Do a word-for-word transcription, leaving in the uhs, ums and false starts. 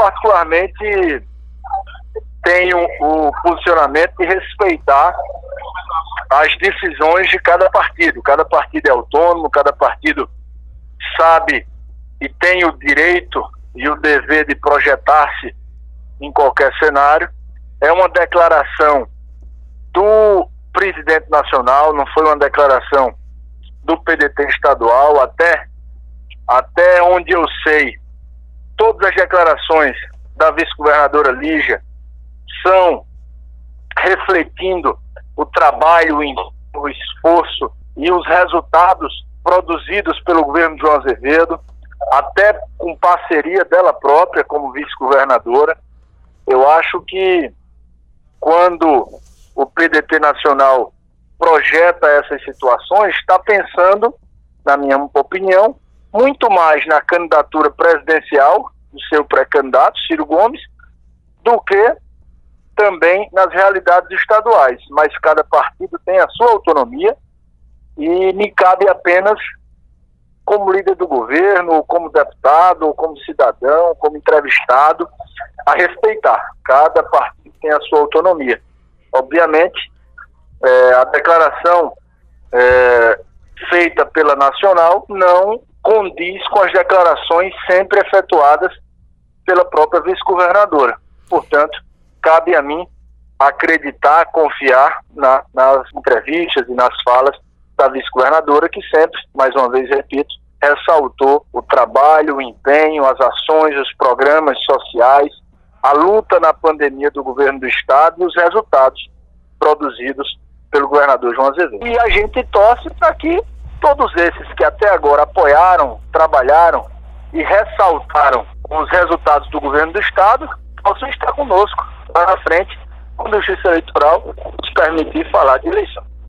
particularmente, tenho o posicionamento de respeitar as decisões de cada partido. Cada partido é autônomo, cada partido sabe e tem o direito e o dever de projetar-se em qualquer cenário. É uma declaração do presidente nacional, não foi uma declaração do P D T estadual. Até, até onde eu sei, todas as declarações da vice-governadora Lígia são refletindo o trabalho, o esforço e os resultados produzidos pelo governo de João Azevedo, até com parceria dela própria como vice-governadora. Eu acho que quando o P D T nacional projeta essas situações, está pensando, na minha opinião, muito mais na candidatura presidencial do seu pré-candidato, Ciro Gomes, do que também nas realidades estaduais. Mas cada partido tem a sua autonomia e me cabe apenas, como líder do governo, como deputado, como cidadão, como entrevistado, a respeitar. Cada partido tem a sua autonomia. Obviamente, é, a declaração é, feita pela Nacional não condiz com as declarações sempre efetuadas pela própria vice-governadora. Portanto, cabe a mim acreditar, confiar na, nas entrevistas e nas falas da vice-governadora, que sempre, mais uma vez repito, ressaltou o trabalho, o empenho, as ações, os programas sociais, a luta na pandemia do governo do estado e os resultados produzidos pelo governador João Azevedo. E a gente torce para que todos esses que até agora apoiaram, trabalharam e ressaltaram os resultados do governo do estado possam estar conosco lá na frente, quando a Justiça Eleitoral nos permitir falar de eleição.